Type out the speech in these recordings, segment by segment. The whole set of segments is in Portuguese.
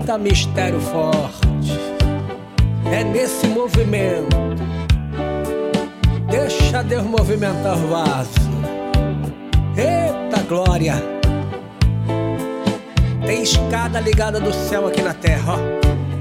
Eita, mistério forte. É nesse movimento. Deixa Deus movimentar o vaso. Eita glória. Tem escada ligada do céu aqui na terra, ó.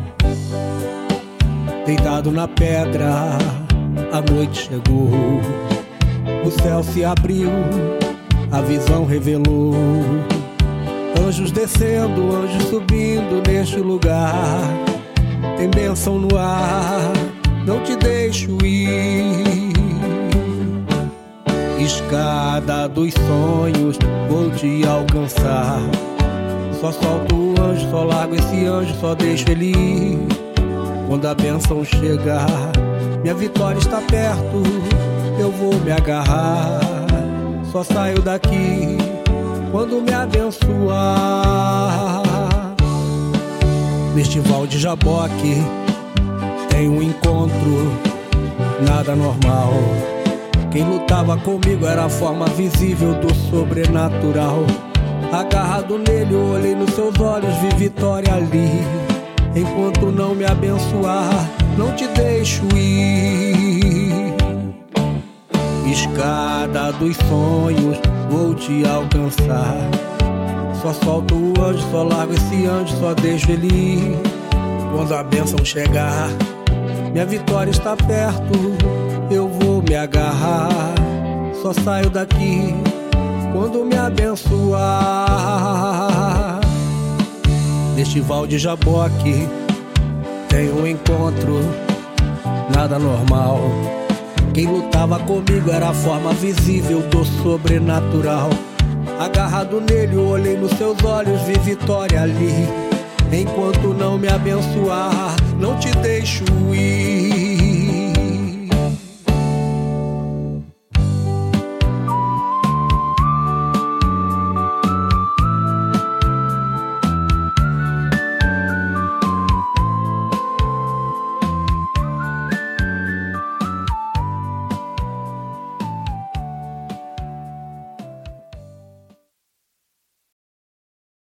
Deitado na pedra, a noite chegou. O céu se abriu, a visão revelou. Anjos descendo, anjos subindo neste lugar. Tem bênção no ar, não te deixo ir. Escada dos sonhos, vou te alcançar. Só solto o anjo, só largo esse anjo, só deixo ele ir. Quando a bênção chegar, minha vitória está perto, eu vou me agarrar. Só saio daqui quando me abençoar. Neste val de Jaboque tem um encontro, nada normal. Quem lutava comigo era a forma visível do sobrenatural. Agarrado nele, eu olhei nos seus olhos, vi vitória ali. Enquanto não me abençoar, não te deixo ir. Escada dos sonhos, vou te alcançar. Só solto o anjo, só largo esse anjo, só deixo ele ir. Quando a bênção chegar, minha vitória está perto, eu vou me agarrar. Só saio daqui quando me abençoar. Neste val de Jaboque tem um encontro, nada normal. Quem lutava comigo era a forma visível do sobrenatural. Agarrado nele, eu olhei nos seus olhos, vi vitória ali. Enquanto não me abençoar, não te deixo ir.